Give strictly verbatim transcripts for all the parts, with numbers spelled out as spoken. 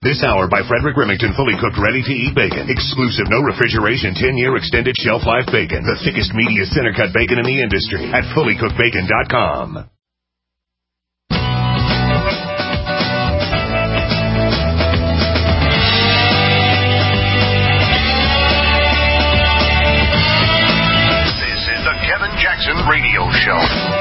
This hour by Frederick Remington, fully cooked, ready-to-eat bacon. Exclusive, no refrigeration, ten-year extended shelf life bacon. The thickest, meatiest, center-cut bacon in the industry at fully cooked bacon dot com. This is the Kevin Jackson Radio Show.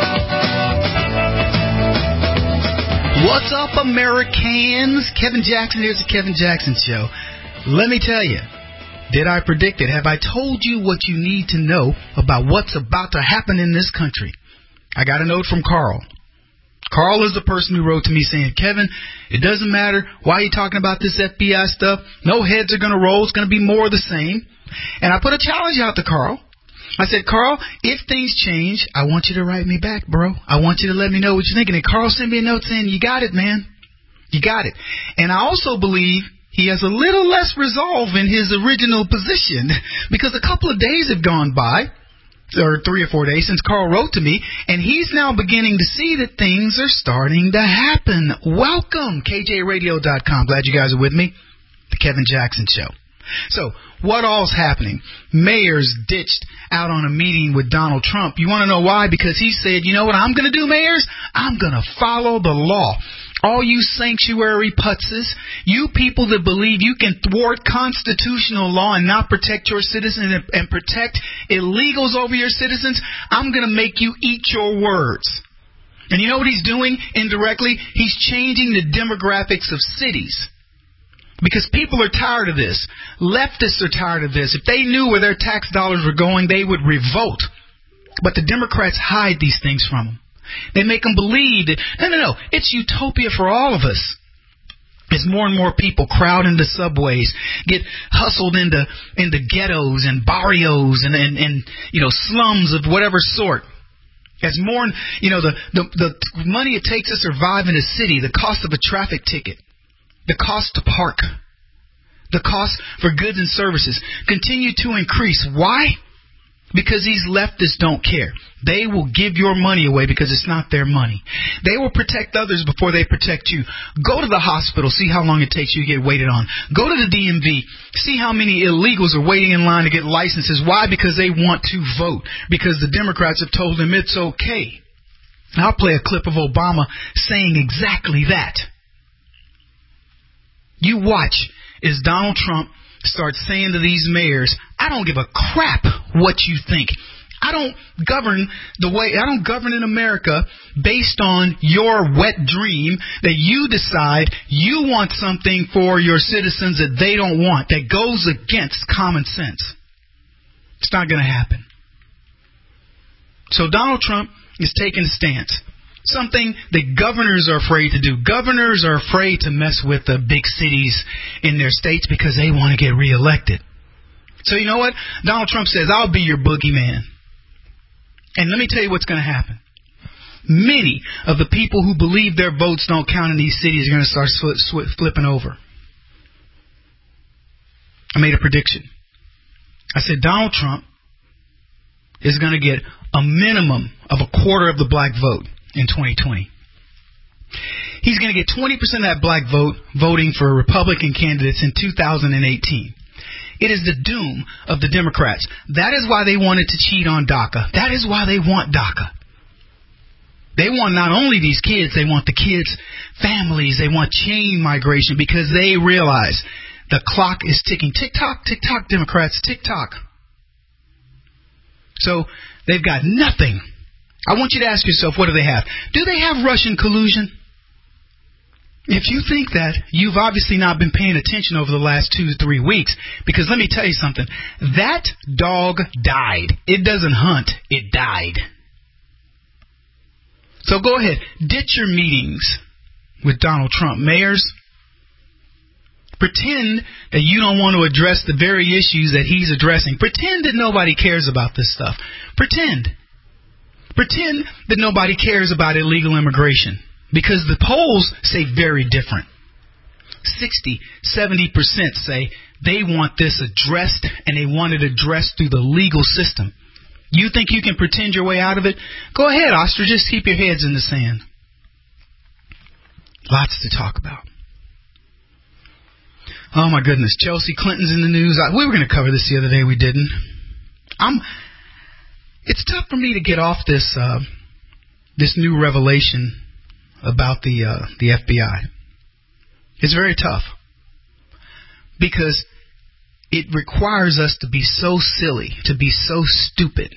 What's up, Americans? Kevin Jackson. Here's the Kevin Jackson Show. Let me tell you, did I predict it? Have I told you what you need to know about what's about to happen in this country? I got a note from Carl. Carl is the person who wrote to me saying, Kevin, it doesn't matter why you're talking about this F B I stuff. No heads are going to roll. It's going to be more of the same. And I put a challenge out to Carl. I said, Carl, if things change, I want you to write me back, bro. I want you to let me know what you're thinking. And Carl sent me a note saying, you got it, man. You got it. And I also believe he has a little less resolve in his original position because a couple of days have gone by, or three or four days since Carl wrote to me, and he's now beginning to see that things are starting to happen. Welcome, K J radio dot com. Glad you guys are with me. The Kevin Jackson Show. So, what all's happening? Mayors ditched out on a meeting with Donald Trump. You want to know why? Because he said, you know what I'm going to do, mayors? I'm going to follow the law. All you sanctuary putzes, you people that believe you can thwart constitutional law and not protect your citizens and, and protect illegals over your citizens, I'm going to make you eat your words. And you know what he's doing indirectly? He's changing the demographics of cities. Because people are tired of this. Leftists are tired of this. If they knew where their tax dollars were going, they would revolt. But the Democrats hide these things from them. They make them believe that, no, no, no, it's utopia for all of us. As more and more people crowd into subways, get hustled into into ghettos and barrios and, and, and you know, slums of whatever sort. As more, you know, the, the, the money it takes to survive in a city, the cost of a traffic ticket, the cost to park, the cost for goods and services continue to increase. Why? Because these leftists don't care. They will give your money away because it's not their money. They will protect others before they protect you. Go to the hospital, see how long it takes you to get waited on. Go to the D M V, see how many illegals are waiting in line to get licenses. Why? Because they want to vote. Because the Democrats have told them it's okay. I'll play a clip of Obama saying exactly that. You watch as Donald Trump starts saying to these mayors, I don't give a crap what you think. I don't govern the way, I don't govern in America based on your wet dream that you decide you want something for your citizens that they don't want, that goes against common sense. It's not going to happen. So Donald Trump is taking a stance. Something that governors are afraid to do. Governors are afraid to mess with the big cities in their states because they want to get reelected. So you know what? Donald Trump says, I'll be your boogeyman. And let me tell you what's going to happen. Many of the people who believe their votes don't count in these cities are going to start sw- sw- flipping over. I made a prediction. I said Donald Trump is going to get a minimum of a quarter of the black vote in twenty twenty. He's going to get twenty percent of that black vote voting for Republican candidates in two thousand eighteen. It is the doom of the Democrats. That is why they wanted to cheat on DACA. That is why they want DACA. They want not only these kids, they want the kids' families. They want chain migration because they realize the clock is ticking. Tick-tock, tick-tock, Democrats, tick-tock. So they've got nothing. I want you to ask yourself, what do they have? Do they have Russian collusion? If you think that, you've obviously not been paying attention over the last two to three weeks. Because let me tell you something. That dog died. It doesn't hunt. It died. So go ahead. Ditch your meetings with Donald Trump. Mayors, pretend that you don't want to address the very issues that he's addressing. Pretend that nobody cares about this stuff. Pretend. Pretend that nobody cares about illegal immigration because the polls say very different. sixty, seventy percent say they want this addressed and they want it addressed through the legal system. You think you can pretend your way out of it? Go ahead, ostriches. Keep your heads in the sand. Lots to talk about. Oh, my goodness. Chelsea Clinton's in the news. I, we were going to cover this the other day. We didn't. I'm. It's tough for me to get off this uh, this new revelation about the uh, the F B I. It's very tough because it requires us to be so silly, to be so stupid.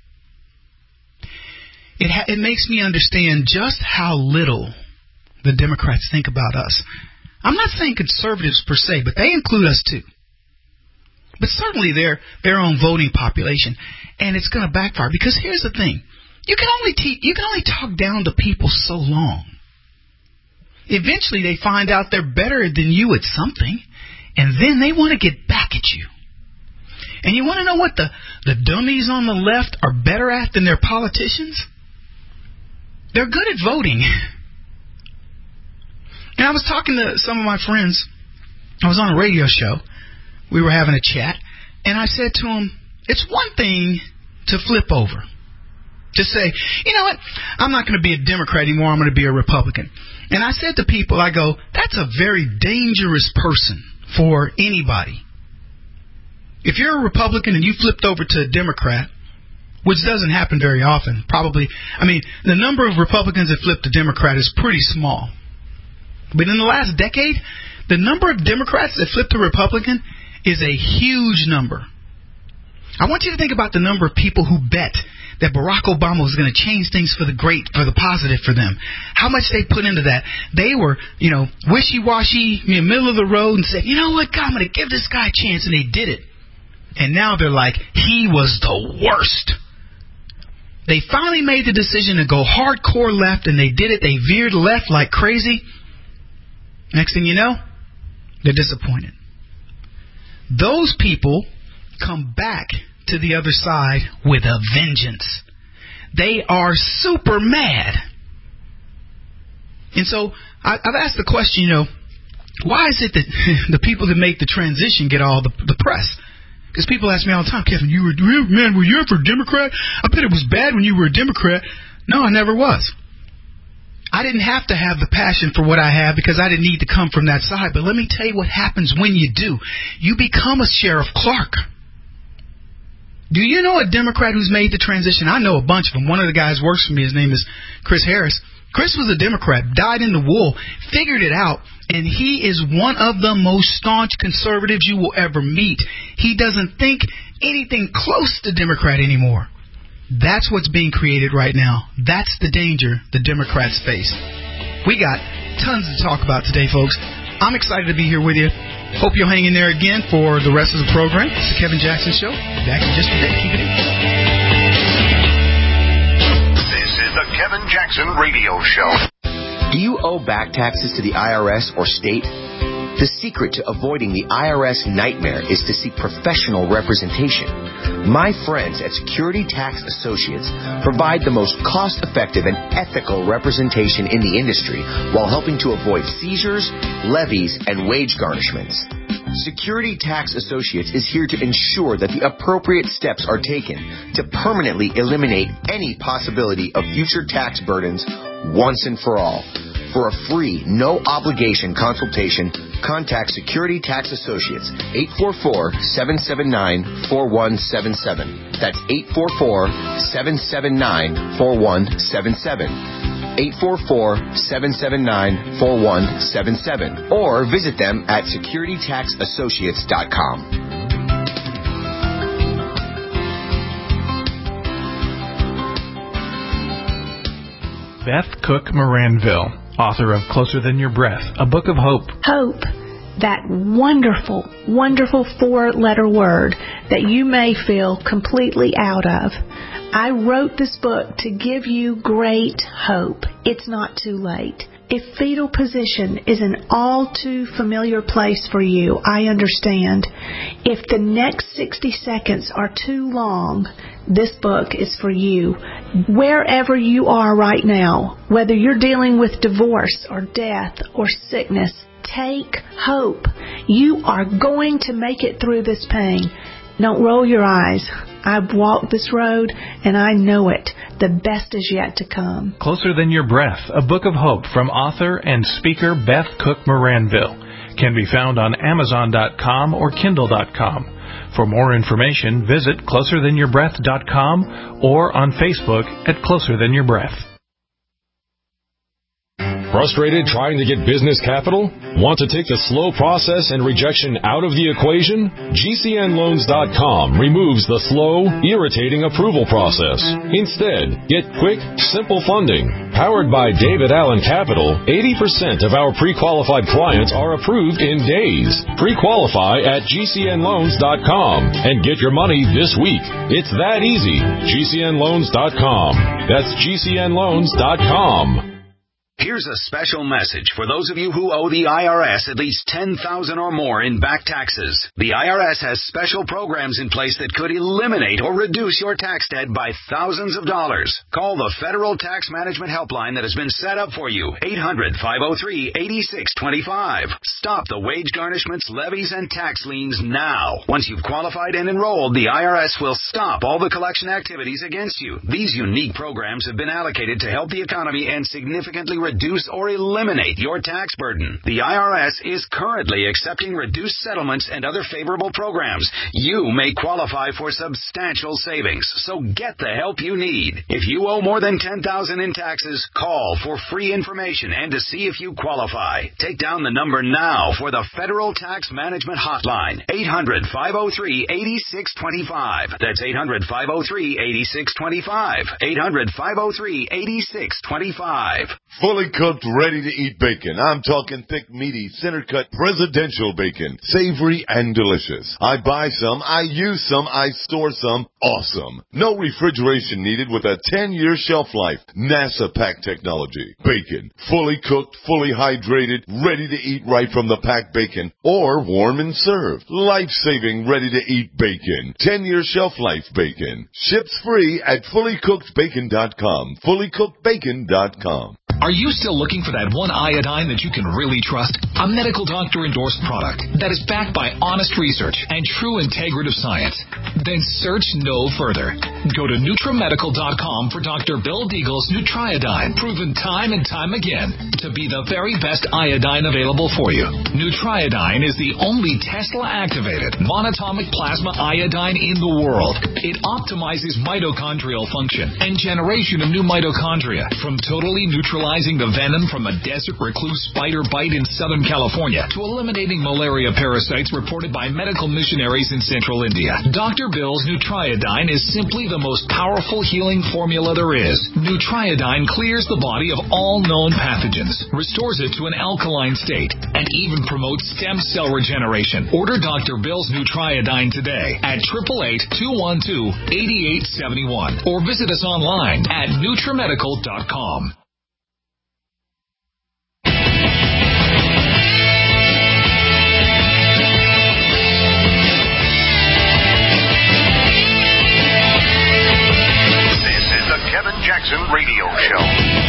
It ha- it makes me understand just how little the Democrats think about us. I'm not saying conservatives per se, but they include us too. But certainly their their own voting population, and it's going to backfire because here's the thing: you can only te- you can only talk down to people so long. Eventually, they find out they're better than you at something, and then they want to get back at you. And you want to know what the the dummies on the left are better at than their politicians? They're good at voting. And I was talking to some of my friends. I was on a radio show. We were having a chat. And I said to them, it's one thing to flip over. To say, you know what, I'm not going to be a Democrat anymore. I'm going to be a Republican. And I said to people, I go, that's a very dangerous person for anybody. If you're a Republican and you flipped over to a Democrat, which doesn't happen very often, probably, I mean, the number of Republicans that flip to Democrat is pretty small. But in the last decade, the number of Democrats that flip to Republican is a huge number. I want you to think about the number of people who bet that Barack Obama was going to change things for the great, for the positive for them. How much they put into that. They were, you know, wishy-washy, in the middle of the road and said, you know what, God, I'm going to give this guy a chance. And they did it. And now they're like, he was the worst. They finally made the decision to go hardcore left, and they did it. They veered left like crazy. Next thing you know, they're disappointed. Those people come back to the other side with a vengeance. They are super mad. And so I, I've asked the question, you know, why is it that the people that make the transition get all the, the press? Because people ask me all the time, Kevin, you were, man, were you ever a Democrat? I bet it was bad when you were a Democrat. No, I never was. I didn't have to have the passion for what I have because I didn't need to come from that side. But let me tell you what happens when you do. You become a Sheriff Clark. Do you know a Democrat who's made the transition? I know a bunch of them. One of the guys works for me. His name is Chris Harris. Chris was a Democrat, dyed in the wool, figured it out, and he is one of the most staunch conservatives you will ever meet. He doesn't think anything close to Democrat anymore. That's what's being created right now. That's the danger the Democrats face. We got tons to talk about today, folks. I'm excited to be here with you. Hope you'll hang in there again for the rest of the program. It's the Kevin Jackson Show. Back in just a bit. Keep it in. This is the Kevin Jackson Radio Show. Do you owe back taxes to the I R S or state? The secret to avoiding the I R S nightmare is to seek professional representation. My friends at Security Tax Associates provide the most cost-effective and ethical representation in the industry while helping to avoid seizures, levies, and wage garnishments. Security Tax Associates is here to ensure that the appropriate steps are taken to permanently eliminate any possibility of future tax burdens once and for all. For a free, no-obligation consultation, contact Security Tax Associates, eight four four, seven seven nine, four one seven seven. That's eight four four, seven seven nine, four one seven seven. eight four four, seven seven nine, four one seven seven. Or visit them at security tax associates dot com. Beth Cook Moranville, author of Closer Than Your Breath, a book of hope. Hope, that wonderful, wonderful four-letter word that you may feel completely out of. I wrote this book to give you great hope. It's not too late. If fetal position is an all too familiar place for you, I understand. If the next sixty seconds are too long, this book is for you. Wherever you are right now, whether you're dealing with divorce or death or sickness, take hope. You are going to make it through this pain. Don't roll your eyes. I've walked this road, and I know it. The best is yet to come. Closer Than Your Breath, a book of hope from author and speaker Beth Cook Moranville. can be found on Amazon dot com or Kindle dot com. For more information, visit closer than your breath dot com or on Facebook at Closer Than Your Breath. Frustrated trying to get business capital? Want to take the slow process and rejection out of the equation? G C N loans dot com removes the slow, irritating approval process. Instead, get quick, simple funding. Powered by David Allen Capital, eighty percent of our pre-qualified clients are approved in days. Pre-qualify at G C N loans dot com and get your money this week. It's that easy. G C N loans dot com. That's G C N loans dot com. Here's a special message for those of you who owe the I R S at least ten thousand dollars or more in back taxes. The I R S has special programs in place that could eliminate or reduce your tax debt by thousands of dollars. Call the Federal Tax Management Helpline that has been set up for you, eight hundred, five oh three, eight six two five. Stop the wage garnishments, levies, and tax liens now. Once you've qualified and enrolled, the I R S will stop all the collection activities against you. These unique programs have been allocated to help the economy and significantly reduce or eliminate your tax burden. The I R S is currently accepting reduced settlements and other favorable programs. You may qualify for substantial savings, so get the help you need. If you owe more than ten thousand dollars in taxes, call for free information and to see if you qualify. Take down the number now for the Federal Tax Management Hotline, eight hundred, five oh three, eight six two five. That's eight hundred, five oh three, eight six two five. eight hundred, five oh three, eight six two five. Fully cooked, ready-to-eat bacon. I'm talking thick, meaty, center-cut presidential bacon. Savory and delicious. I buy some, I use some, I store some. Awesome. No refrigeration needed with a ten-year shelf life. NASA pack technology. Bacon. Fully cooked, fully hydrated, ready to eat right from the packed bacon. Or warm and served. Life-saving, ready-to-eat bacon. ten-year shelf life bacon. Ships free at fully cooked bacon dot com. fully cooked bacon dot com. Are you still looking for that one iodine that you can really trust? A medical doctor endorsed product that is backed by honest research and true integrative science? Then search no further. Go to NutriMedical dot com for Doctor Bill Deagle's Nutriodine, proven time and time again to be the very best iodine available for you. Nutriodine is the only Tesla-activated monatomic plasma iodine in the world. It optimizes mitochondrial function and generation of new mitochondria from totally neutralizing the venom from a desert recluse spider bite in Southern California to eliminating malaria parasites reported by medical missionaries in Central India. Doctor Bill's Nutriodine is simply the most powerful healing formula there is. Nutriodine clears the body of all known pathogens, restores it to an alkaline state, and even promotes stem cell regeneration. Order Doctor Bill's Nutriodine today at eight eight eight, two one two, eight eight seven one or visit us online at NutriMedical dot com. Kevin Jackson Radio Show.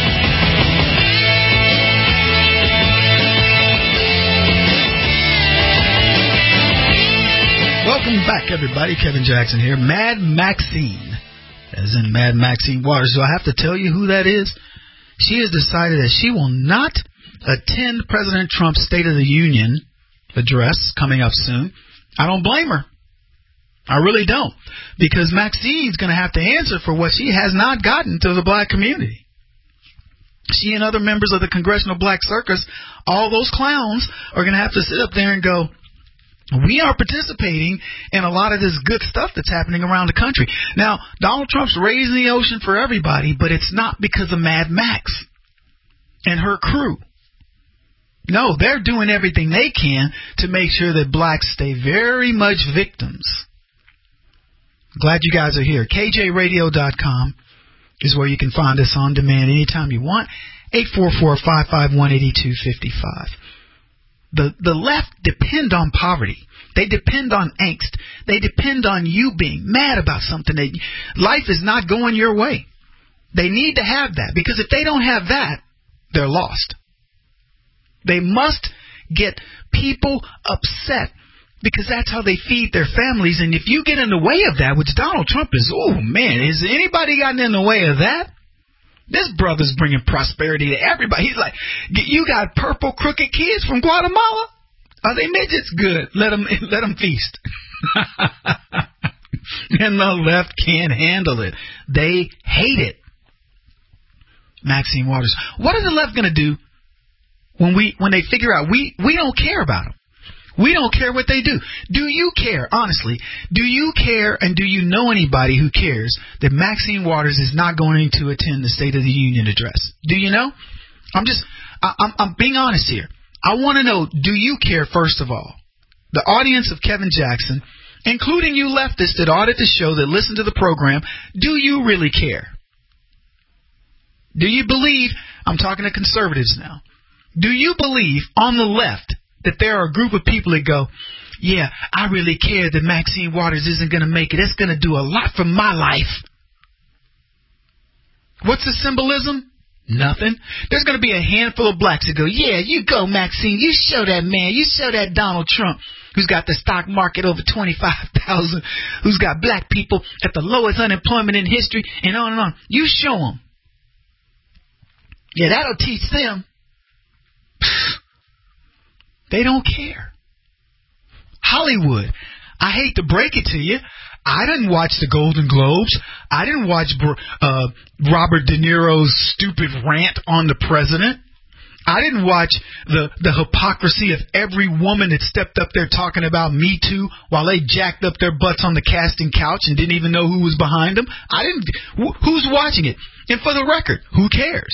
Welcome back, everybody. Kevin Jackson here. Mad Maxine, as in Mad Maxine Waters. So I have to tell you who that is? She has decided that she will not attend President Trump's State of the Union address coming up soon. I don't blame her. I really don't, because Maxine's going to have to answer for what she has not gotten to the black community. She and other members of the Congressional Black Circus, all those clowns, are going to have to sit up there and go, we are participating in a lot of this good stuff that's happening around the country. Now, Donald Trump's raising the ocean for everybody, but it's not because of Mad Max and her crew. No, they're doing everything they can to make sure that blacks stay very much victims. Glad you guys are here. K J radio dot com is where you can find us on demand anytime you want. eight four four, five five one, eight two five five. The the left depend on poverty. They depend on angst. They depend on you being mad about something. That life is not going your way. They need to have that, because if they don't have that, they're lost. They must get people upset, because that's how they feed their families. And if you get in the way of that, which Donald Trump is, oh, man, has anybody gotten in the way of that? This brother's bringing prosperity to everybody. He's like, you got purple crooked kids from Guatemala? Are they midgets? Good. Let them, let them feast. And the left can't handle it. They hate it. Maxine Waters. What is the left going to do when we when they figure out we, we don't care about them? We don't care what they do. Do you care, honestly, do you care and do you know anybody who cares that Maxine Waters is not going to attend the State of the Union address? Do you know? I'm just, I, I'm, I'm being honest here. I want to know, do you care, first of all? The audience of Kevin Jackson, including you leftists that audit the show, that listen to the program, do you really care? Do you believe, I'm talking to conservatives now, do you believe on the left that there are a group of people that go, yeah, I really care that Maxine Waters isn't going to make it. It's going to do a lot for my life. What's the symbolism? Nothing. There's going to be a handful of blacks that go, yeah, you go, Maxine. You show that man. You show that Donald Trump, who's got the stock market over twenty-five thousand, who's got black people at the lowest unemployment in history, and on and on. You show them. Yeah, that'll teach them. They don't care. Hollywood. I hate to break it to you. I didn't watch the Golden Globes. I didn't watch uh, Robert De Niro's stupid rant on the president. I didn't watch the, the hypocrisy of every woman that stepped up there talking about Me Too while they jacked up their butts on the casting couch and didn't even know who was behind them. I didn't. Wh- who's watching it? And for the record, who cares?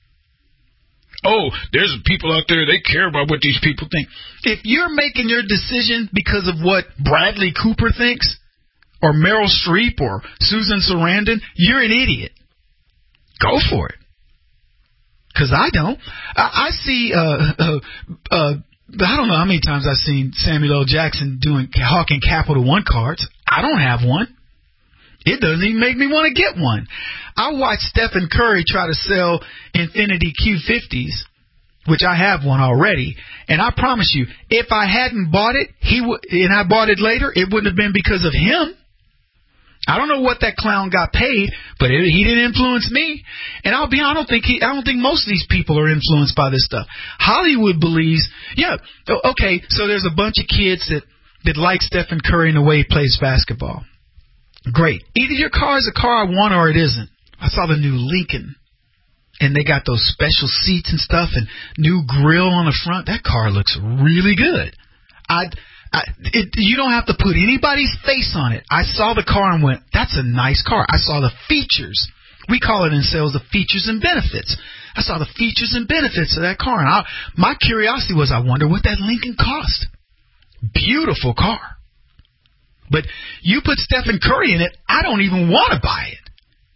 Oh, there's people out there, they care about what these people think. If you're making your decision because of what Bradley Cooper thinks, or Meryl Streep, or Susan Sarandon, you're an idiot. Go for it. Because I don't. I, I see, uh, uh, uh, I don't know how many times I've seen Samuel L. Jackson doing hawking Capital One cards. I don't have one. It doesn't even make me want to get one. I watched Stephen Curry try to sell Infinity Q fifties, which I have one already, and I promise you, if I hadn't bought it, he w- and I bought it later, it wouldn't have been because of him. I don't know what that clown got paid, but it, he didn't influence me. And I'll be, I don't think he, I don't think most of these people are influenced by this stuff. Hollywood believes, yeah, okay, so there's a bunch of kids that, that like Stephen Curry and the way he plays basketball. Great. Either your car is a car I want or it isn't. I saw the new Lincoln, and they got those special seats and stuff and new grill on the front. That car looks really good. I, I it, you don't have to put anybody's face on it. I saw the car and went, that's a nice car. I saw the features. We call it in sales the features and benefits. I saw the features and benefits of that car, and I, my curiosity was, I wonder what that Lincoln cost. Beautiful car. But you put Stephen Curry in it, I don't even want to buy it.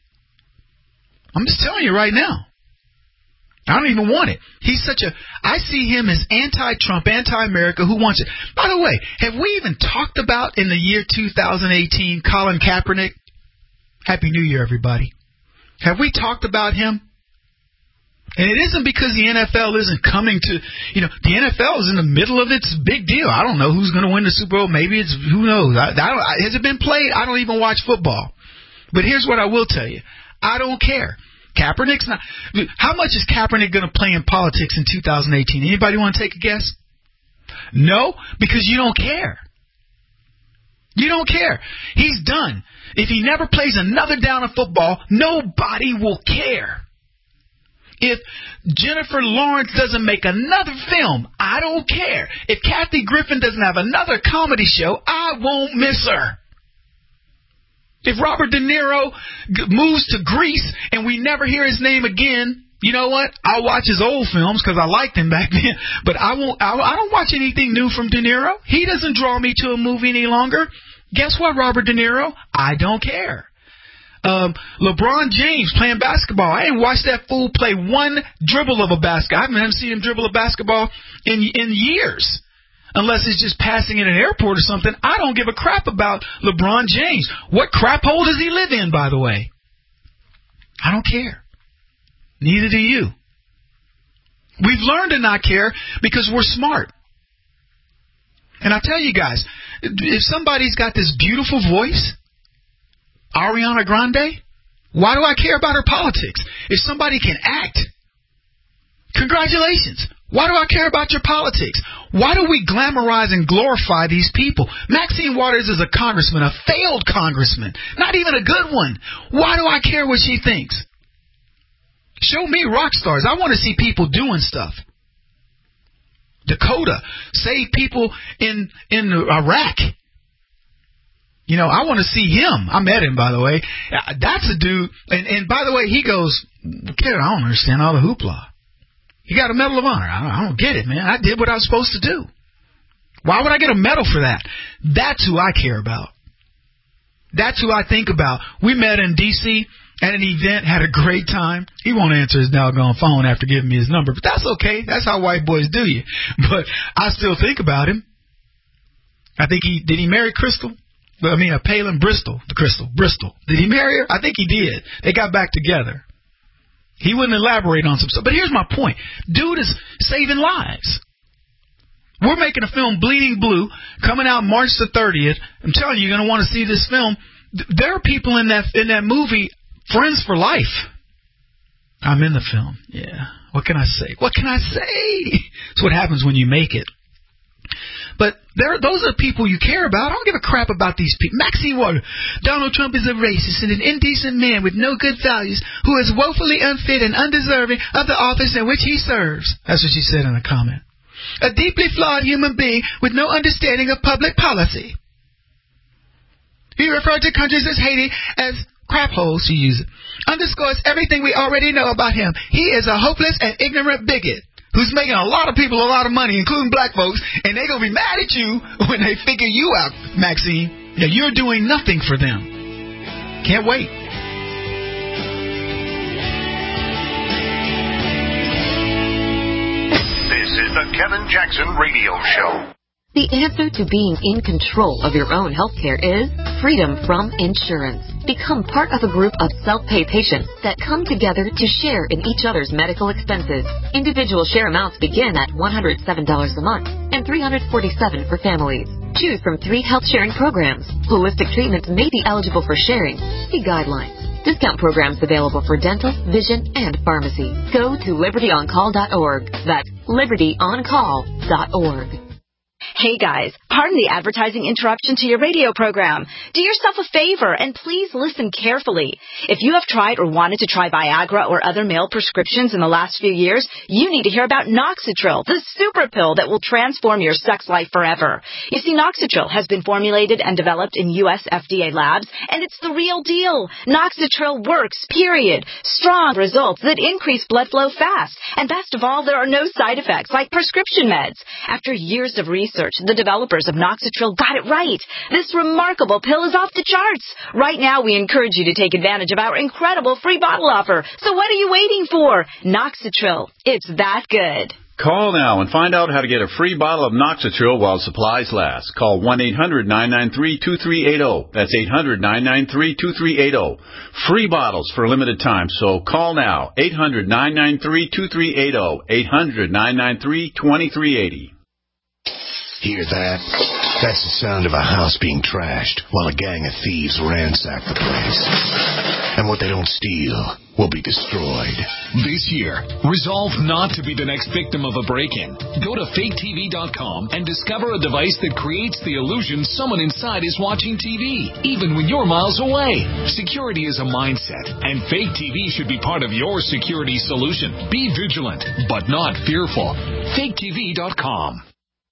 I'm just telling you right now. I don't even want it. He's such a, I see him as anti-Trump, anti-America, who wants it. By the way, have we even talked about in the year two thousand eighteen Colin Kaepernick? Happy New Year, everybody. Have we talked about him? And it isn't because the N F L isn't coming to, you know, the N F L is in the middle of its big deal. I don't know who's going to win the Super Bowl. Maybe it's, who knows? I, I don't, has it been played? I don't even watch football. But here's what I will tell you. I don't care. Kaepernick's not. How much is Kaepernick going to play in politics in two thousand eighteen? Anybody want to take a guess? No, because you don't care. You don't care. He's done. If he never plays another down of football, nobody will care. If Jennifer Lawrence doesn't make another film, I don't care. If Kathy Griffin doesn't have another comedy show, I won't miss her. If Robert De Niro g- moves to Greece and we never hear his name again, you know what? I'll watch his old films because I liked him back then. But I won't. I, I don't watch anything new from De Niro. He doesn't draw me to a movie any longer. Guess what, Robert De Niro? I don't care. Um, LeBron James playing basketball. I ain't watched that fool play one dribble of a basketball. I haven't seen him dribble a basketball in in years. Unless it's just passing in an airport or something. I don't give a crap about LeBron James. What crap hole does he live in, by the way? I don't care. Neither do you. We've learned to not care because we're smart. And I tell you guys, if somebody's got this beautiful voice, Ariana Grande, why do I care about her politics? If somebody can act, congratulations. Why do I care about your politics? Why do we glamorize and glorify these people? Maxine Waters is a congressman, a failed congressman, not even a good one. Why do I care what she thinks? Show me rock stars. I want to see people doing stuff. Dakota saved people in in Iraq. You know, I want to see him. I met him, by the way. That's a dude. And, and by the way, he goes, Karen, I don't understand all the hoopla. He got a Medal of Honor. I don't, I don't get it, man. I did what I was supposed to do. Why would I get a medal for that? That's who I care about. That's who I think about. We met in D C at an event, had a great time. He won't answer his doggone phone after giving me his number, but that's okay. That's how white boys do you. But I still think about him. I think he, did he marry Crystal? I mean, uh, Palin Bristol, the Crystal, Bristol. Did he marry her? I think he did. They got back together. He wouldn't elaborate on some stuff. But here's my point. Dude is saving lives. We're making a film, Bleeding Blue, coming out March the thirtieth. I'm telling you, you're going to want to see this film. There are people in that in that movie, friends for life. I'm in the film. Yeah. What can I say? What can I say? It's what happens when you make it. But there, those are the people you care about. I don't give a crap about these people. Maxine Waters. Donald Trump is a racist and an indecent man with no good values who is woefully unfit and undeserving of the office in which he serves. That's what she said in a comment. A deeply flawed human being with no understanding of public policy. He referred to countries as Haiti as crap holes, she used it. Underscores everything we already know about him. He is a hopeless and ignorant bigot who's making a lot of people a lot of money, including black folks, and they're going to be mad at you when they figure you out, Maxine. Yeah, you're doing nothing for them. Can't wait. This is the Kevin Jackson Radio Show. The answer to being in control of your own healthcare is freedom from insurance. Become part of a group of self-pay patients that come together to share in each other's medical expenses. Individual share amounts begin at one hundred seven dollars a month and three hundred forty-seven dollars for families. Choose from three health sharing programs. Holistic treatments may be eligible for sharing. See guidelines. Discount programs available for dental, vision, and pharmacy. Go to liberty on call dot org. That's liberty on call dot org. Hey guys, pardon the advertising interruption to your radio program. Do yourself a favor and please listen carefully. If you have tried or wanted to try Viagra or other male prescriptions in the last few years, you need to hear about Noxitril, the super pill that will transform your sex life forever. You see, Noxitril has been formulated and developed in U S F D A labs, and it's the real deal. Noxitril works, period. Strong results that increase blood flow fast. And best of all, there are no side effects like prescription meds. After years of research, the developers of Noxitril got it right. This remarkable pill is off the charts. Right now, we encourage you to take advantage of our incredible free bottle offer. So what are you waiting for? Noxitril. It's that good. Call now and find out how to get a free bottle of Noxitril while supplies last. Call one eight hundred nine nine three two three eight zero. That's eight hundred nine nine three two three eight zero. Free bottles for a limited time, so call now. eight hundred nine nine three two three eight zero. eight hundred nine nine three two three eight zero. Hear that? That's the sound of a house being trashed while a gang of thieves ransack the place. And what they don't steal will be destroyed. This year, resolve not to be the next victim of a break-in. Go to fake T V dot com and discover a device that creates the illusion someone inside is watching T V, even when you're miles away. Security is a mindset, and Fake T V should be part of your security solution. Be vigilant, but not fearful. fake T V dot com.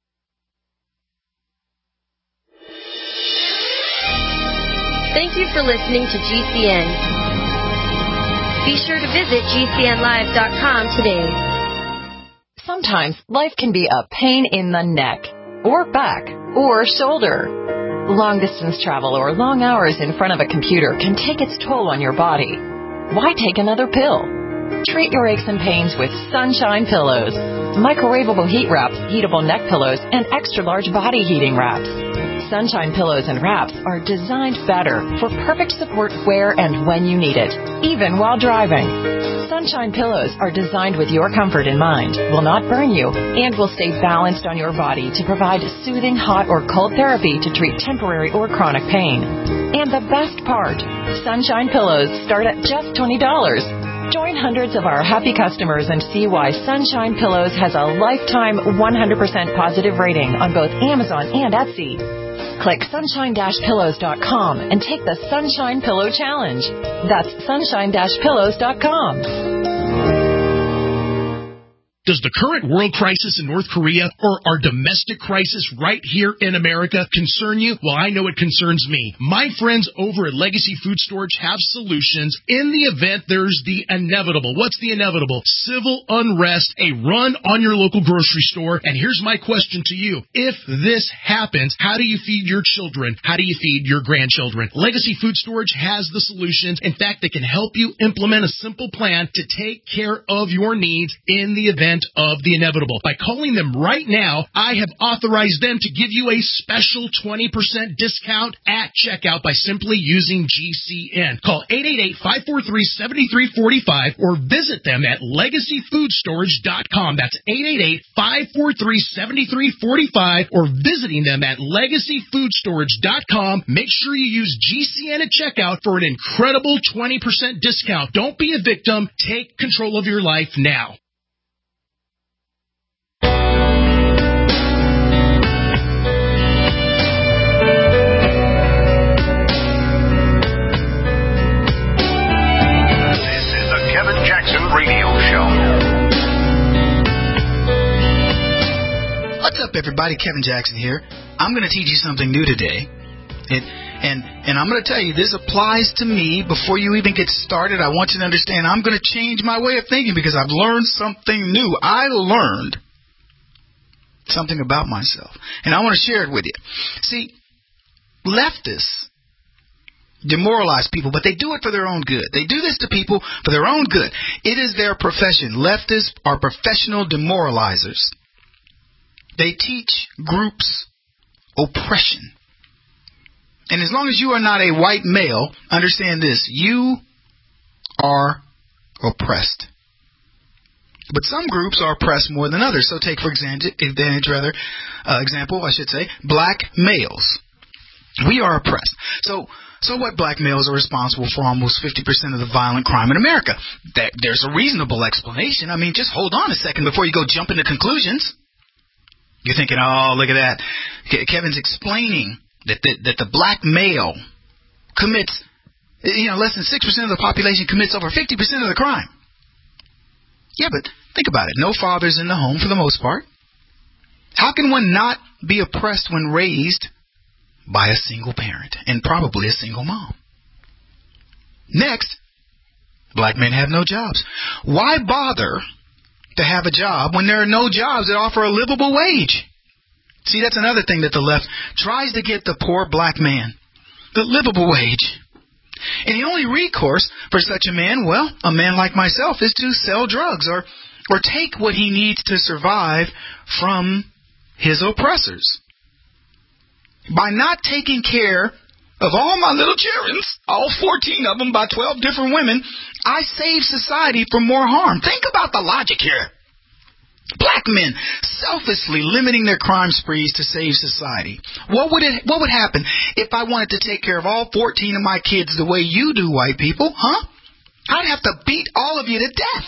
Thank you for listening to G C N. Be sure to visit G C N live dot com today. Sometimes life can be a pain in the neck, or back, or shoulder. Long-distance travel or long hours in front of a computer can take its toll on your body. Why take another pill? Treat your aches and pains with Sunshine Pillows. Microwavable heat wraps, heatable neck pillows, and extra-large body heating wraps. Sunshine Pillows and Wraps are designed better for perfect support where and when you need it, even while driving. Sunshine Pillows are designed with your comfort in mind, will not burn you, and will stay balanced on your body to provide soothing hot or cold therapy to treat temporary or chronic pain. And the best part, Sunshine Pillows start at just twenty dollars. Join hundreds of our happy customers and see why Sunshine Pillows has a lifetime one hundred percent positive rating on both Amazon and Etsy. Click sunshine dash pillows dot com and take the Sunshine Pillow Challenge. That's sunshine dash pillows dot com. Does the current world crisis in North Korea or our domestic crisis right here in America concern you? Well, I know it concerns me. My friends over at Legacy Food Storage have solutions in the event there's the inevitable. What's the inevitable? Civil unrest, a run on your local grocery store. And here's my question to you. If this happens, how do you feed your children? How do you feed your grandchildren? Legacy Food Storage has the solutions. In fact, they can help you implement a simple plan to take care of your needs in the event of the inevitable. By calling them right now, I have authorized them to give you a special twenty percent discount at checkout by simply using G C N. Call eight eight eight, five four three, seven three four five or visit them at legacy food storage dot com. That's eight eight eight, five four three, seven three four five or visiting them at legacy food storage dot com. Make sure you use G C N at checkout for an incredible twenty percent discount. Don't be a victim. Take control of your life now. Radio Show. What's up, everybody? Kevin Jackson here. I'm going to teach you something new today. And, and, and I'm going to tell you, this applies to me before you even get started. I want you to understand I'm going to change my way of thinking because I've learned something new. I learned something about myself, and I want to share it with you. See, leftists demoralize people, but they do it for their own good. They do this to people for their own good. It is their profession. Leftists are professional demoralizers. They teach groups oppression. And as long as you are not a white male, understand this, you are oppressed. But some groups are oppressed more than others. So take, for example, advantage, rather, uh, example, I should say, black males. We are oppressed. So, So what? Black males are responsible for almost fifty percent of the violent crime in America. That, there's a reasonable explanation. I mean, just hold on a second before you go jump into conclusions. You're thinking, oh, look at that. Kevin's explaining that the, that the black male commits, you know, less than six percent of the population commits over fifty percent of the crime. Yeah, but think about it. No fathers in the home for the most part. How can one not be oppressed when raised by a single parent, and probably a single mom? Next, black men have no jobs. Why bother to have a job when there are no jobs that offer a livable wage? See, that's another thing that the left tries to get the poor black man, the livable wage. And the only recourse for such a man, well, a man like myself, is to sell drugs or, or take what he needs to survive from his oppressors. By not taking care of all my little children, all fourteen of them by twelve different women, I save society from more harm. Think about the logic here. Black men selflessly limiting their crime sprees to save society. What would it? What would happen if I wanted to take care of all fourteen of my kids the way you do, white people? Huh? I'd have to beat all of you to death.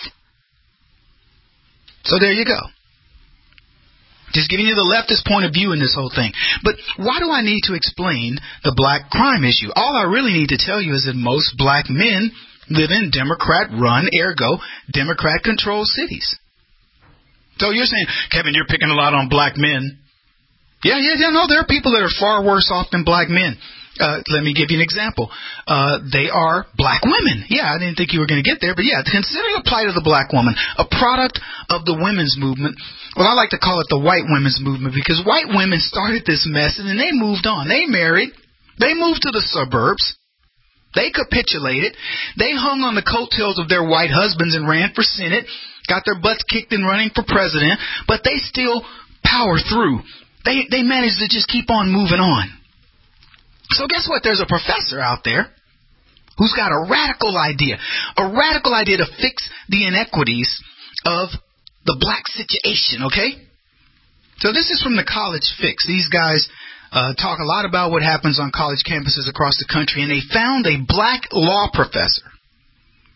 So there you go. Just giving you the leftist point of view in this whole thing. But why do I need to explain the black crime issue? All I really need to tell you is that most black men live in Democrat-run, ergo, Democrat-controlled cities. So you're saying, Kevin, you're picking a lot on black men. Yeah, yeah, yeah, no, there are people that are far worse off than black men. Uh, let me give you an example. Uh, they are black women. Yeah, I didn't think you were going to get there, but yeah, consider the plight of the black woman, a product of the women's movement. Well, I like to call it the white women's movement because white women started this mess and then they moved on. They married. They moved to the suburbs. They capitulated. They hung on the coattails of their white husbands and ran for Senate, got their butts kicked in running for president, but they still power through. They, they managed to just keep on moving on. So guess what? There's a professor out there who's got a radical idea, a radical idea to fix the inequities of the black situation, okay? So this is from the College Fix. These guys uh, talk a lot about what happens on college campuses across the country, and they found a black law professor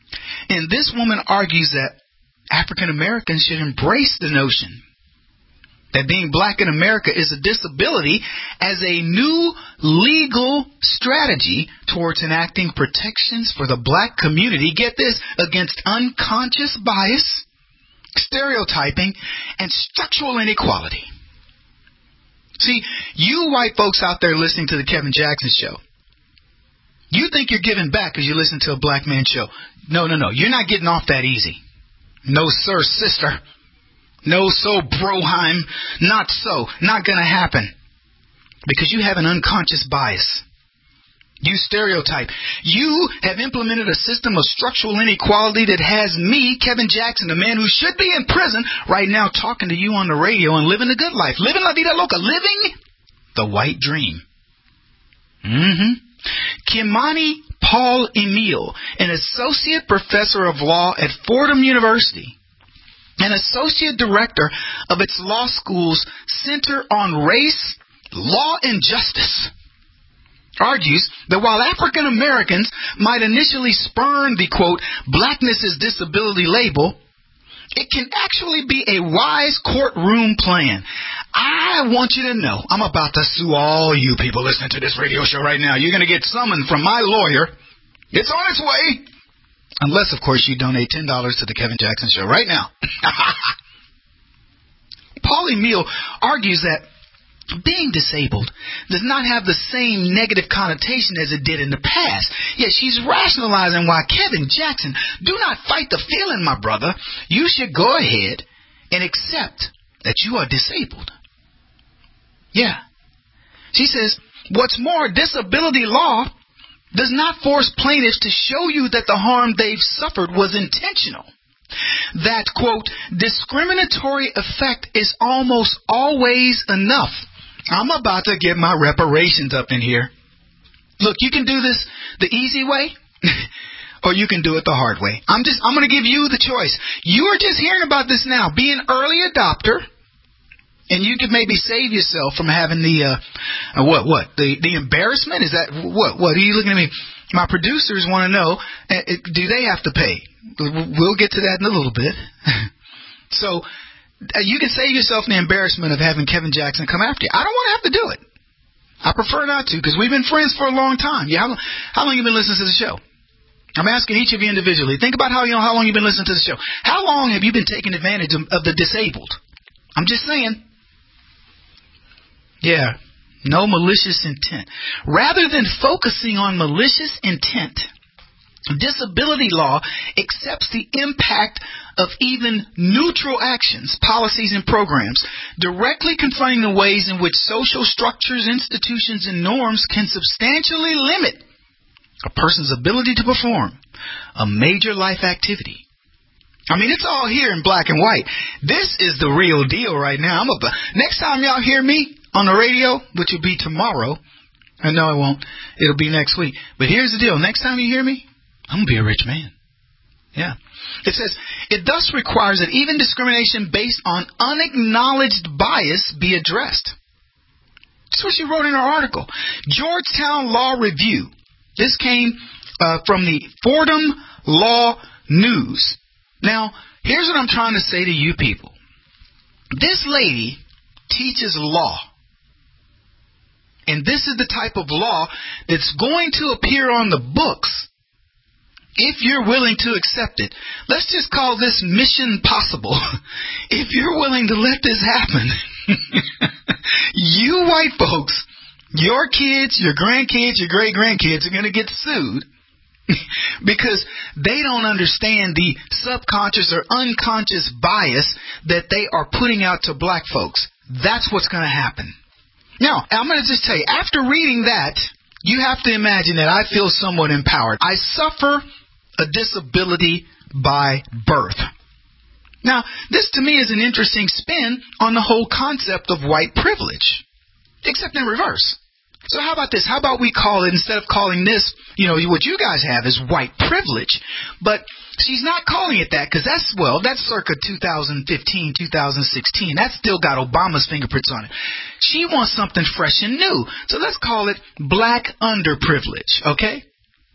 And this woman argues that African Americans should embrace the notion that being black in America is a disability as a new legal strategy towards enacting protections for the black community, get this, against unconscious bias, stereotyping, and structural inequality. See, you white folks out there listening to the Kevin Jackson Show, you think you're giving back because you listen to a black man show. No, no, no. You're not getting off that easy. No, sir, sister. No, so, broheim. Not so. Not going to happen. Because you have an unconscious bias. You stereotype. You have implemented a system of structural inequality that has me, Kevin Jackson, the man who should be in prison, right now talking to you on the radio and living a good life. Living la vida loca. Living the white dream. Mm-hmm. Kimani Paul Emile, an associate professor of law at Fordham University, an associate director of its law school's Center on Race, Law, and Justice, argues that while African Americans might initially spurn the, quote, blackness is disability label, it can actually be a wise courtroom plan. I want you to know, I'm about to sue all you people listening to this radio show right now. You're going to get summoned from my lawyer. It's on its way. Unless, of course, you donate ten dollars to the Kevin Jackson Show right now. Paul Emile argues that being disabled does not have the same negative connotation as it did in the past. Yet she's rationalizing why, Kevin Jackson, do not fight the feeling, my brother. You should go ahead and accept that you are disabled. Yeah. She says, what's more, disability law does not force plaintiffs to show you that the harm they've suffered was intentional. That, quote, discriminatory effect is almost always enough. I'm about to get my reparations up in here. Look, you can do this the easy way, or you can do it the hard way. I'm just, I'm going to give you the choice. You are just hearing about this now. Be an early adopter, and you could maybe save yourself from having the, uh, uh what, what, the, the embarrassment? Is that, what, what, are you looking at me? My producers want to know, uh, do they have to pay? We'll get to that in a little bit. So, uh, you can save yourself the embarrassment of having Kevin Jackson come after you. I don't want to have to do it. I prefer not to, because we've been friends for a long time. Yeah, how, how long have you been listening to the show? I'm asking each of you individually. Think about how, you know, how long you've been listening to the show. How long have you been taking advantage of, of the disabled? I'm just saying. Yeah, no malicious intent. Rather than focusing on malicious intent, disability law accepts the impact of even neutral actions, policies, and programs, directly confronting the ways in which social structures, institutions, and norms can substantially limit a person's ability to perform a major life activity. I mean, it's all here in black and white. This is the real deal right now. I'm about, next time y'all hear me on the radio, which will be tomorrow, I know it won't, it'll be next week. But here's the deal. Next time you hear me, I'm going to be a rich man. Yeah. It says, it thus requires that even discrimination based on unacknowledged bias be addressed. That's what she wrote in her article. Georgetown Law Review. This came uh, from the Fordham Law News. Now, here's what I'm trying to say to you people. This lady teaches law. And this is the type of law that's going to appear on the books if you're willing to accept it. Let's just call this mission possible. If you're willing to let this happen, you white folks, your kids, your grandkids, your great-grandkids are going to get sued because they don't understand the subconscious or unconscious bias that they are putting out to black folks. That's what's going to happen. Now, I'm going to just tell you, after reading that, you have to imagine that I feel somewhat empowered. I suffer a disability by birth. Now, this to me is an interesting spin on the whole concept of white privilege, except in reverse. So how about this? How about we call it, instead of calling this, you know, what you guys have is white privilege, but she's not calling it that because that's, well, that's circa two thousand fifteen, two thousand sixteen. That's still got Obama's fingerprints on it. She wants something fresh and new. So let's call it black underprivilege, okay?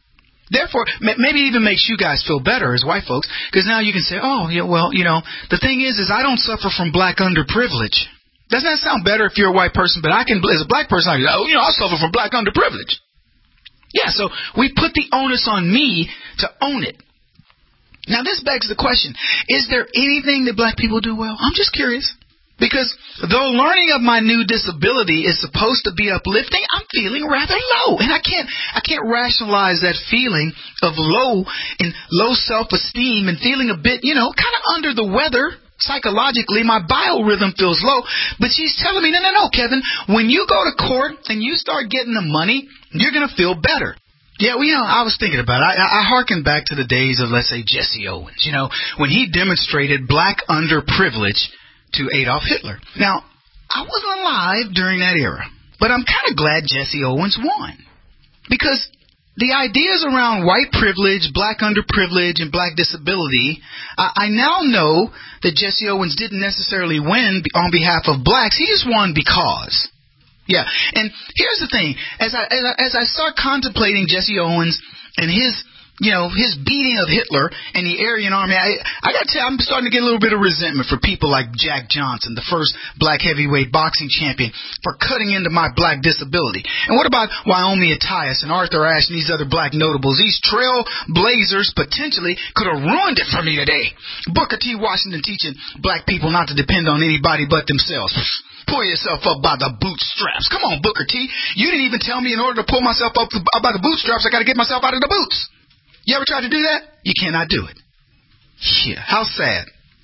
Therefore, maybe it even makes you guys feel better as white folks, because now you can say, oh, yeah, well, you know, the thing is, is I don't suffer from black underprivilege. Doesn't that sound better if you're a white person? But I can, as a black person, I can, oh, you know, I suffer from black underprivilege. Yeah, so we put the onus on me to own it. Now, this begs the question, is there anything that black people do well? I'm just curious. Because though learning of my new disability is supposed to be uplifting, I'm feeling rather low. And I can't I can't rationalize that feeling of low and low self-esteem and feeling a bit, you know, kind of under the weather. Psychologically, my biorhythm feels low. But she's telling me, no, no, no, Kevin, when you go to court and you start getting the money, you're going to feel better. Yeah, well, you know, I was thinking about it. I, I hearken back to the days of, let's say, Jesse Owens, you know, when he demonstrated black underprivilege to Adolf Hitler. Now, I wasn't alive during that era, but I'm kind of glad Jesse Owens won. Because the ideas around white privilege, black underprivilege, and black disability, I, I now know that Jesse Owens didn't necessarily win on behalf of blacks. He just won because. Yeah, and here's the thing. As I, as I, as I start contemplating Jesse Owens and his You know, his beating of Hitler and the Aryan Army, I, I got to tell you, I'm starting to get a little bit of resentment for people like Jack Johnson, the first black heavyweight boxing champion, for cutting into my black disability. And what about Wyoming Attias and Arthur Ashe and these other black notables? These trailblazers potentially could have ruined it for me today. Booker T. Washington teaching black people not to depend on anybody but themselves. Pull yourself up by the bootstraps. Come on, Booker T. You didn't even tell me in order to pull myself up by the bootstraps, I got to get myself out of the boots. You ever tried to do that? You cannot do it. Yeah, how sad.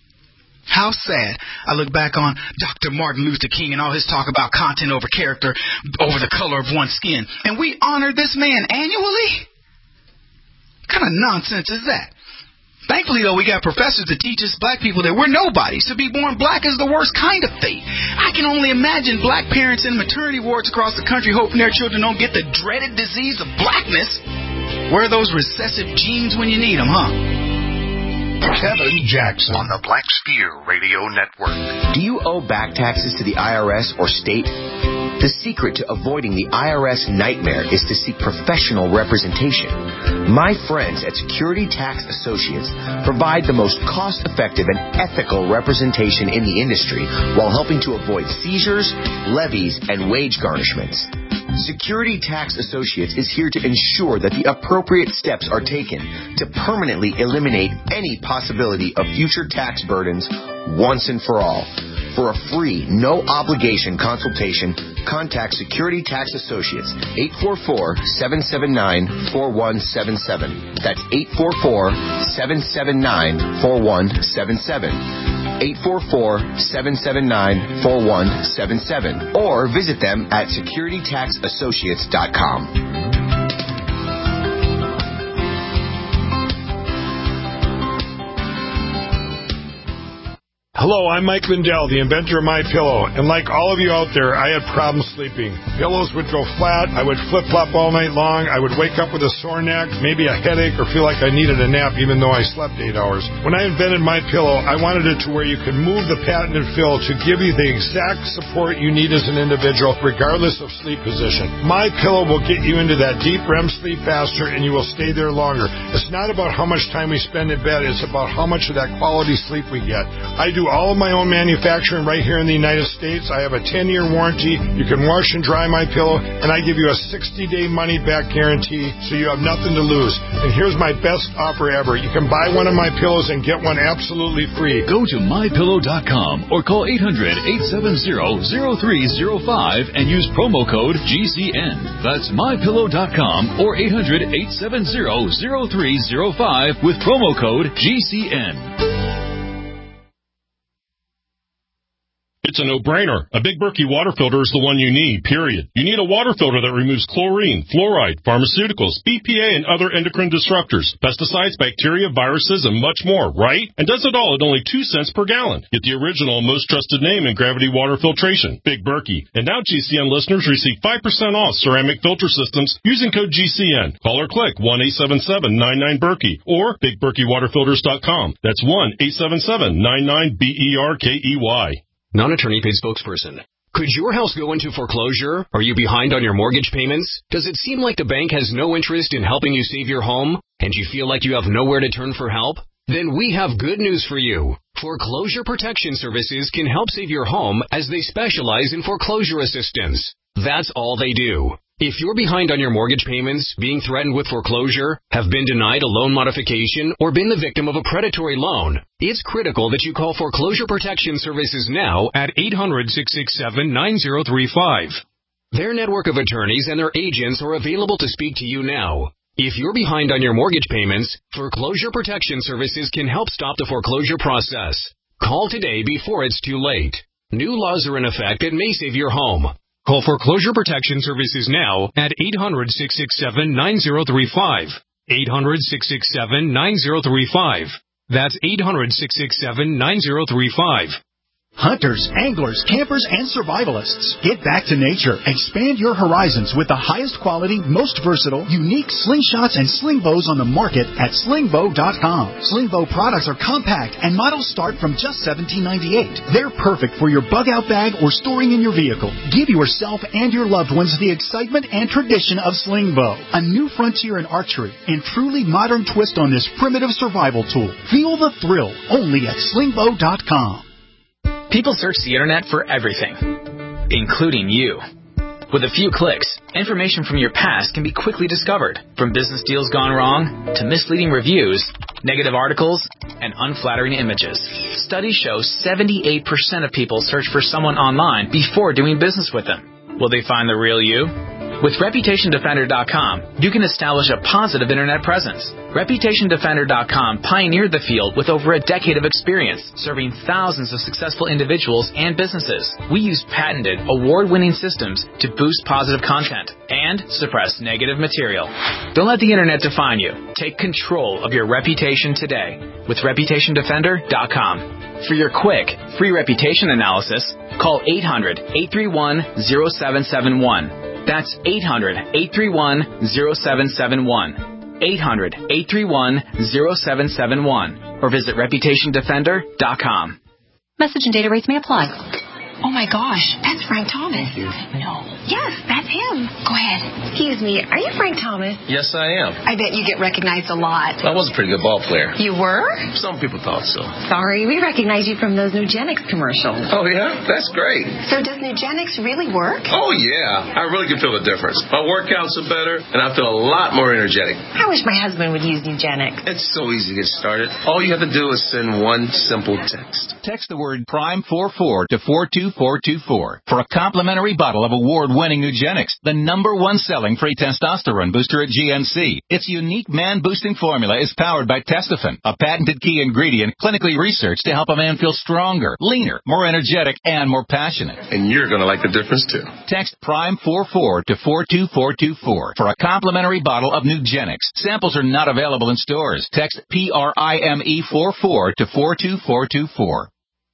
How sad. I look back on Doctor Martin Luther King and all his talk about content over character, over the color of one's skin. And we honor this man annually? What kind of nonsense is that? Thankfully, though, we got professors that teach us black people that we're nobodies. To be born black is the worst kind of fate. I can only imagine black parents in maternity wards across the country hoping their children don't get the dreaded disease of blackness. Where are those recessive genes when you need them, huh? Kevin Jackson on the Black Spear Radio Network. Do you owe back taxes to the I R S or state? The secret to avoiding the I R S nightmare is to seek professional representation. My friends at Security Tax Associates provide the most cost-effective and ethical representation in the industry while helping to avoid seizures, levies, and wage garnishments. Security Tax Associates is here to ensure that the appropriate steps are taken to permanently eliminate any possibility of future tax burdens once and for all. For a free, no-obligation consultation, contact Security Tax Associates, eight four four, seven seven nine, four one seven seven. That's eight four four, seven seven nine, four one seven seven. eight four four, seven seven nine, four one seven seven. Or visit them at security tax associates dot com. Hello, I'm Mike Lindell, the inventor of MyPillow, and like all of you out there, I had problems sleeping. Pillows would go flat, I would flip-flop all night long, I would wake up with a sore neck, maybe a headache, or feel like I needed a nap even though I slept eight hours. When I invented MyPillow, I wanted it to where you could move the patented fill to give you the exact support you need as an individual, regardless of sleep position. MyPillow will get you into that deep R E M sleep faster, and you will stay there longer. It's not about how much time we spend in bed, it's about how much of that quality sleep we get. I do all of my own manufacturing right here in the United States. I have a ten-year warranty. You can wash and dry my pillow, and I give you a sixty-day money-back guarantee, so you have nothing to lose. And here's my best offer ever. You can buy one of my pillows and get one absolutely free. Go to my pillow dot com or call eight hundred, eight seven zero, zero three zero five and use promo code G C N. That's my pillow dot com or eight hundred, eight seven zero, zero three zero five with promo code G C N. It's a no-brainer. A Big Berkey water filter is the one you need, period. You need a water filter that removes chlorine, fluoride, pharmaceuticals, B P A, and other endocrine disruptors, pesticides, bacteria, viruses, and much more, right? And does it all at only two cents per gallon. Get the original and most trusted name in gravity water filtration, Big Berkey. And now G C N listeners receive five percent off ceramic filter systems using code G C N. Call or click one eight seven seven, nine nine, Berkey or big berkey water filters dot com. That's one eight seven seven, nine nine, B E R K E Y. Non-attorney paid spokesperson. Could your house go into foreclosure? Are you behind on your mortgage payments? Does it seem like the bank has no interest in helping you save your home, and you feel like you have nowhere to turn for help? Then we have good news for you. Foreclosure Protection Services can help save your home as they specialize in foreclosure assistance. That's all they do. If you're behind on your mortgage payments, being threatened with foreclosure, have been denied a loan modification, or been the victim of a predatory loan, it's critical that you call Foreclosure Protection Services now at eight hundred, six six seven, nine zero three five. Their network of attorneys and their agents are available to speak to you now. If you're behind on your mortgage payments, Foreclosure Protection Services can help stop the foreclosure process. Call today before it's too late. New laws are in effect that may save your home. Call Foreclosure Protection Services now at eight hundred, six six seven, nine zero three five. eight hundred, six six seven, nine zero three five. That's eight hundred, six six seven, nine zero three five. Hunters, anglers, campers, and survivalists. Get back to nature. Expand your horizons with the highest quality, most versatile, unique slingshots and sling bows on the market at sling bow dot com. Sling bow products are compact and models start from just seventeen ninety-eight. They're perfect for your bug out bag or storing in your vehicle. Give yourself and your loved ones the excitement and tradition of sling bow. A new frontier in archery and truly modern twist on this primitive survival tool. Feel the thrill only at sling bow dot com. People search the internet for everything, including you. With a few clicks, information from your past can be quickly discovered, from business deals gone wrong to misleading reviews, negative articles, and unflattering images. Studies show seventy-eight percent of people search for someone online before doing business with them. Will they find the real you? With Reputation Defender dot com, you can establish a positive internet presence. Reputation Defender dot com pioneered the field with over a decade of experience, serving thousands of successful individuals and businesses. We use patented, award-winning systems to boost positive content and suppress negative material. Don't let the internet define you. Take control of your reputation today with Reputation Defender dot com. For your quick, free reputation analysis, call eight hundred, eight three one, zero seven seven one. That's eight hundred, eight three one, zero seven seven one. eight hundred, eight three one, zero seven seven one. Or visit Reputation Defender dot com. Message and data rates may apply. Oh my gosh, that's Frank Thomas. No. Yes, that's him. Go ahead. Excuse me, are you Frank Thomas? Yes, I am. I bet you get recognized a lot. I was a pretty good ball player. You were? Some people thought so. Sorry, we recognize you from those Nugenics commercials. Oh, yeah? That's great. So does Nugenics really work? Oh, yeah. I really can feel the difference. My workouts are better, and I feel a lot more energetic. I wish my husband would use Nugenics. It's so easy to get started. All you have to do is send one simple text. Text the word Prime forty-four to four two four two four for a complimentary bottle of award-winning Nugenics, the number one selling free testosterone booster at G N C. Its unique man-boosting formula is powered by Testofen, a patented key ingredient clinically researched to help a man feel stronger, leaner, more energetic, and more passionate. And you're going to like the difference, too. Text Prime forty-four to four two four two four for a complimentary bottle of Nugenics. Samples are not available in stores. Text P R I M E forty-four to four two four two four.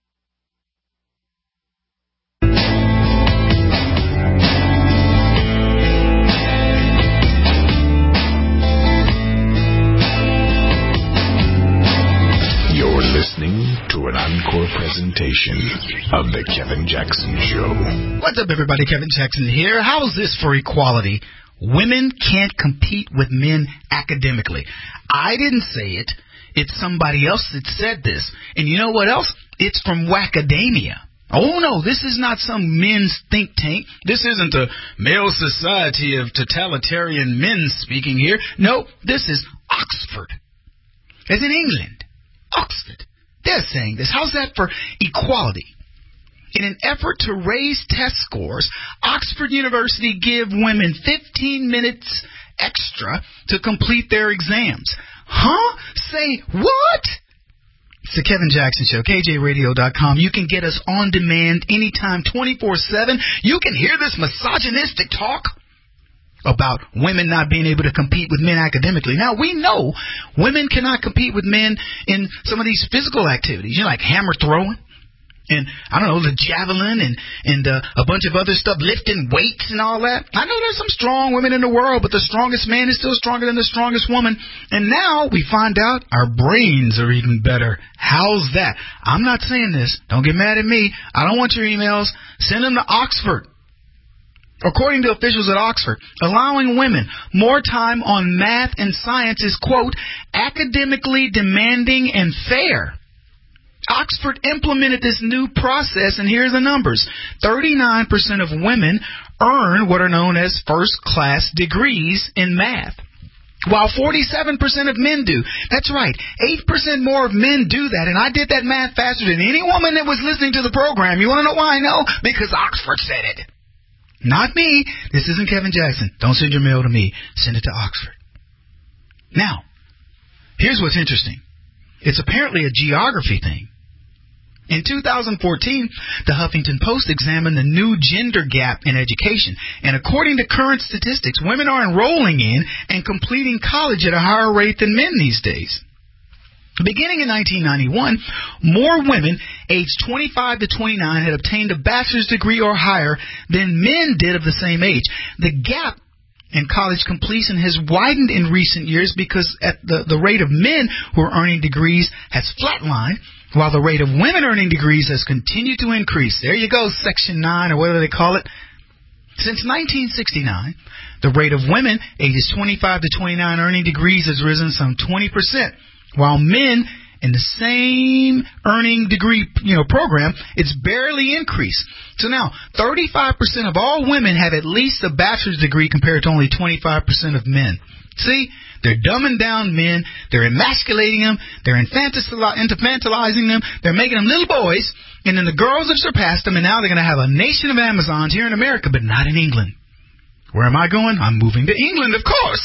Listening to an encore presentation of The Kevin Jackson Show. What's up, everybody? Kevin Jackson here. How's this for equality? Women can't compete with men academically. I didn't say it. It's somebody else that said this. And you know what else? It's from Wackadamia. Oh, no, this is not some men's think tank. This isn't a male society of totalitarian men speaking here. No, this is Oxford. As in England. Oxford. They're saying this. How's that for equality? In an effort to raise test scores, Oxford University give women fifteen minutes extra to complete their exams. Huh? Say what? It's the Kevin Jackson Show, K J radio dot com. You can get us on demand anytime, twenty-four seven. You can hear this misogynistic talk about women not being able to compete with men academically. Now, we know women cannot compete with men in some of these physical activities, you know, like hammer throwing and I don't know, the javelin and, and uh, a bunch of other stuff, lifting weights and all that. I know there's some strong women in the world, but the strongest man is still stronger than the strongest woman. And now we find out our brains are even better. How's that? I'm not saying this. Don't get mad at me. I don't want your emails. Send them to Oxford. According to officials at Oxford, allowing women more time on math and science is, quote, academically demanding and fair. Oxford implemented this new process, and here's the numbers. thirty-nine percent of women earn what are known as first-class degrees in math, while forty-seven percent of men do. That's right. eight percent more of men do that, and I did that math faster than any woman that was listening to the program. You want to know why I know? Because Oxford said it. Not me. This isn't Kevin Jackson. Don't send your mail to me. Send it to Oxford. Now, here's what's interesting. It's apparently a geography thing. In two thousand fourteen, the Huffington Post examined the new gender gap in education. And according to current statistics, women are enrolling in and completing college at a higher rate than men these days. Beginning in nineteen ninety-one, more women aged twenty-five to twenty-nine had obtained a bachelor's degree or higher than men did of the same age. The gap in college completion has widened in recent years because at the, the rate of men who are earning degrees has flatlined, while the rate of women earning degrees has continued to increase. There you go, Section nine, or whatever they call it. Since nineteen sixty-nine, the rate of women ages twenty-five to twenty-nine earning degrees has risen some twenty percent, while men in the same earning degree you know, program, it's barely increased. So now, thirty-five percent of all women have at least a bachelor's degree compared to only twenty-five percent of men. See? They're dumbing down men. They're emasculating them. They're infantilizing them. They're making them little boys. And then the girls have surpassed them, and now they're going to have a nation of Amazons here in America, but not in England. Where am I going? I'm moving to England, of course.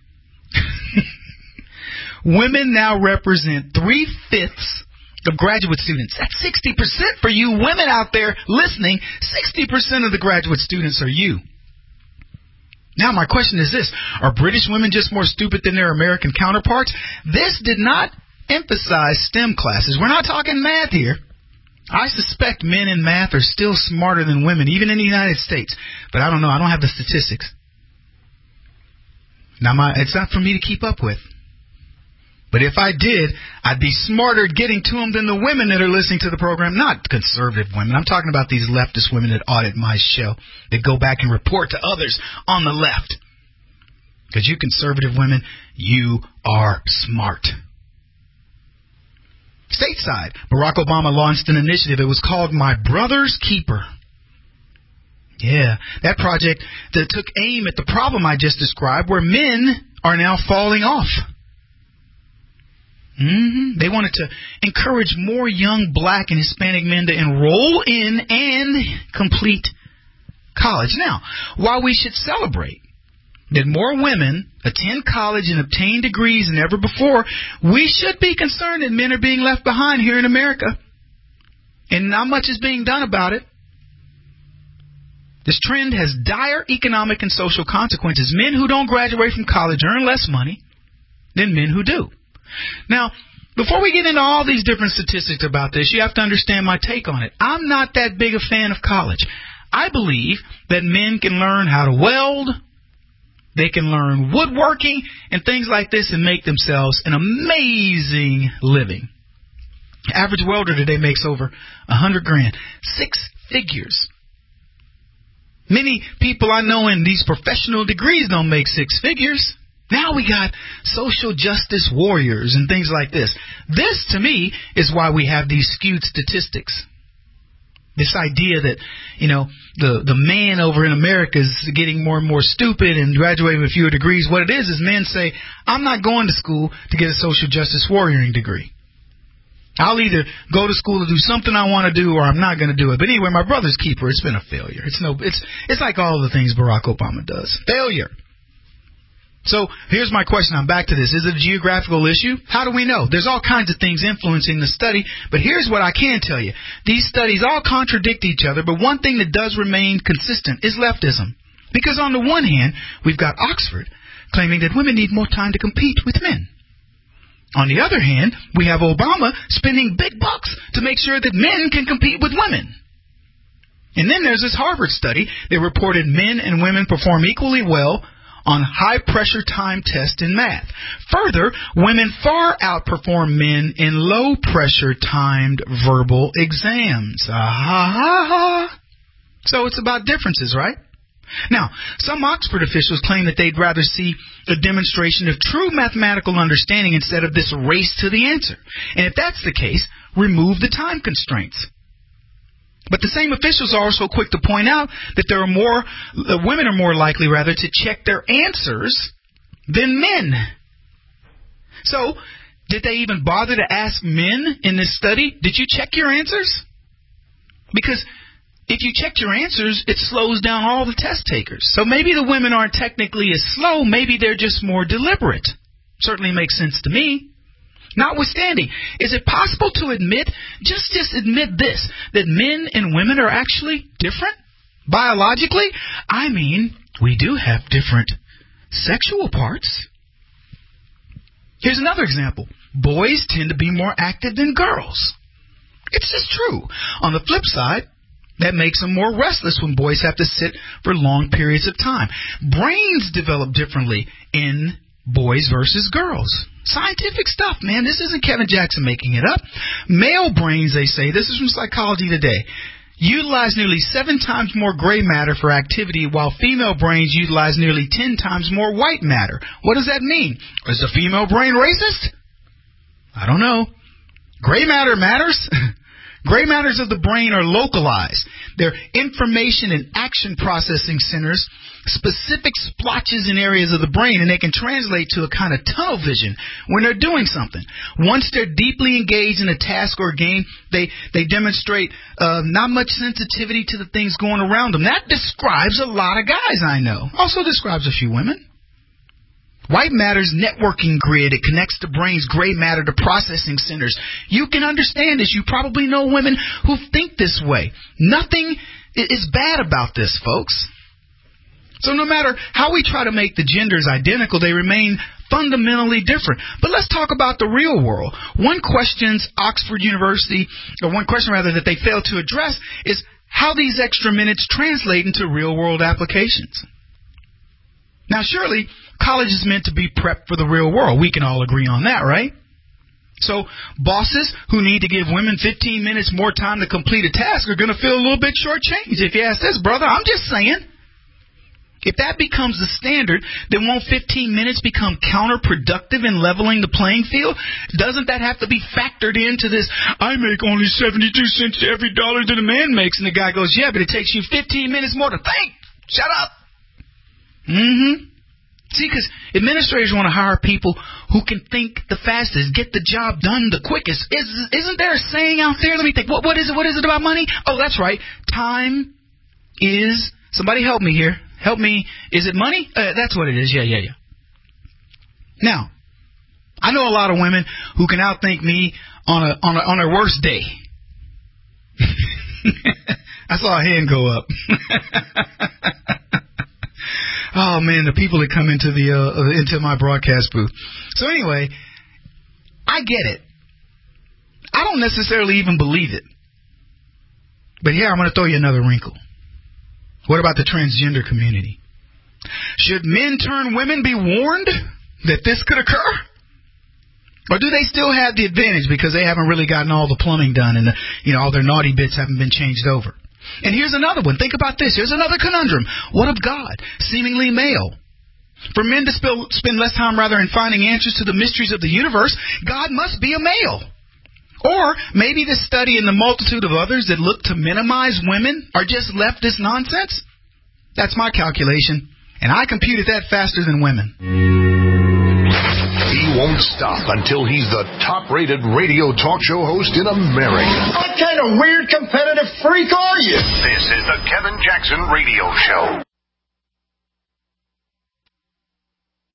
Women now represent three-fifths of graduate students. That's sixty percent for you women out there listening. sixty percent of the graduate students are you. Now, my question is this. Are British women just more stupid than their American counterparts? This did not emphasize STEM classes. We're not talking math here. I suspect men in math are still smarter than women, even in the United States. But I don't know. I don't have the statistics. Now, my, it's not for me to keep up with. But if I did, I'd be smarter at getting to them than the women that are listening to the program. Not conservative women. I'm talking about these leftist women that audit my show, that go back and report to others on the left. Because you conservative women, you are smart. Stateside, Barack Obama launched an initiative. It was called My Brother's Keeper. Yeah, that project that took aim at the problem I just described, where men are now falling off. Mm-hmm. They wanted to encourage more young black and Hispanic men to enroll in and complete college. Now, while we should celebrate that more women attend college and obtain degrees than ever before, we should be concerned that men are being left behind here in America. And not much is being done about it. This trend has dire economic and social consequences. Men who don't graduate from college earn less money than men who do. Now, before we get into all these different statistics about this, you have to understand my take on it. I'm not that big a fan of college. I believe that men can learn how to weld, they can learn woodworking, and things like this and make themselves an amazing living. Average welder today makes over a hundred grand. Six figures. Many people I know in these professional degrees don't make six figures. Now we got social justice warriors and things like this. This, to me, is why we have these skewed statistics. This idea that, you know, the, the man over in America is getting more and more stupid and graduating with fewer degrees. What it is is men say, I'm not going to school to get a social justice warrioring degree. I'll either go to school to do something I want to do or I'm not going to do it. But anyway, my brother's keeper, it's been a failure. It's no, it's it's like all the things Barack Obama does. Failure. So here's my question. I'm back to this. Is it a geographical issue? How do we know? There's all kinds of things influencing the study, but here's what I can tell you. These studies all contradict each other, but one thing that does remain consistent is leftism. Because on the one hand, we've got Oxford claiming that women need more time to compete with men. On the other hand, we have Obama spending big bucks to make sure that men can compete with women. And then there's this Harvard study that reported men and women perform equally well on high-pressure time tests in math. Further, women far outperform men in low-pressure timed verbal exams. Ah-ha-ha-ha. So it's about differences, right? Now, some Oxford officials claim that they'd rather see a demonstration of true mathematical understanding instead of this race to the answer. And if that's the case, remove the time constraints. But the same officials are also quick to point out that there are more, uh, women are more likely, rather, to check their answers than men. So, did they even bother to ask men in this study, did you check your answers? Because if you checked your answers, it slows down all the test takers. So maybe the women aren't technically as slow, maybe they're just more deliberate. Certainly makes sense to me. Notwithstanding, is it possible to admit, just, just admit this, that men and women are actually different? Biologically? I mean, we do have different sexual parts. Here's another example. Boys tend to be more active than girls. It's just true. On the flip side, that makes them more restless when boys have to sit for long periods of time. Brains develop differently in boys versus girls. Scientific stuff, man. This isn't Kevin Jackson making it up. Male brains, they say, this is from Psychology Today, utilize nearly seven times more gray matter for activity, while female brains utilize nearly ten times more white matter. What does that mean? Is the female brain racist? I don't know. Gray matter matters. Gray matters of the brain are localized. They're information and action processing centers, specific splotches in areas of the brain, and they can translate to a kind of tunnel vision when they're doing something. Once they're deeply engaged in a task or game, they, they demonstrate uh, not much sensitivity to the things going around them. That describes a lot of guys I know. Also describes a few women. White matter's networking grid. It connects the brain's gray matter to processing centers. You can understand this. You probably know women who think this way. Nothing is bad about this, folks. So no matter how we try to make the genders identical, they remain fundamentally different. But let's talk about the real world. One questions Oxford University, or one question rather that they fail to address, is how these extra minutes translate into real world applications. Now surely college is meant to be prepped for the real world. We can all agree on that, right? So bosses who need to give women fifteen minutes more time to complete a task are going to feel a little bit shortchanged. If you ask this, brother, I'm just saying. If that becomes the standard, then won't fifteen minutes become counterproductive in leveling the playing field? Doesn't that have to be factored into this, I make only seventy-two cents to every dollar that a man makes? And the guy goes, yeah, but it takes you fifteen minutes more to think. Shut up. Mm-hmm. See, because administrators want to hire people who can think the fastest, get the job done the quickest. Is, isn't there a saying out there? Let me think. What, what is it? What is it about money? Oh, that's right. Time is, somebody help me here. Help me. Is it money? Uh, that's what it is. Yeah, yeah, yeah. Now, I know a lot of women who can outthink me on a on a, on their worst day. I saw a hand go up. Oh man, the people that come into the uh, into my broadcast booth. So anyway, I get it. I don't necessarily even believe it. But here I'm going to throw you another wrinkle. What about the transgender community? Should men turn women be warned that this could occur? Or do they still have the advantage because they haven't really gotten all the plumbing done and the, you know, all their naughty bits haven't been changed over? And here's another one. Think about this. Here's another conundrum. What of God, seemingly male? For men to spill, spend less time rather in finding answers to the mysteries of the universe, God must be a male. Or maybe the study and the multitude of others that look to minimize women are just leftist nonsense? That's my calculation, and I computed that faster than women. He won't stop until he's the top-rated radio talk show host in America. What kind of weird competitive freak are you? This is the Kevin Jackson Radio Show.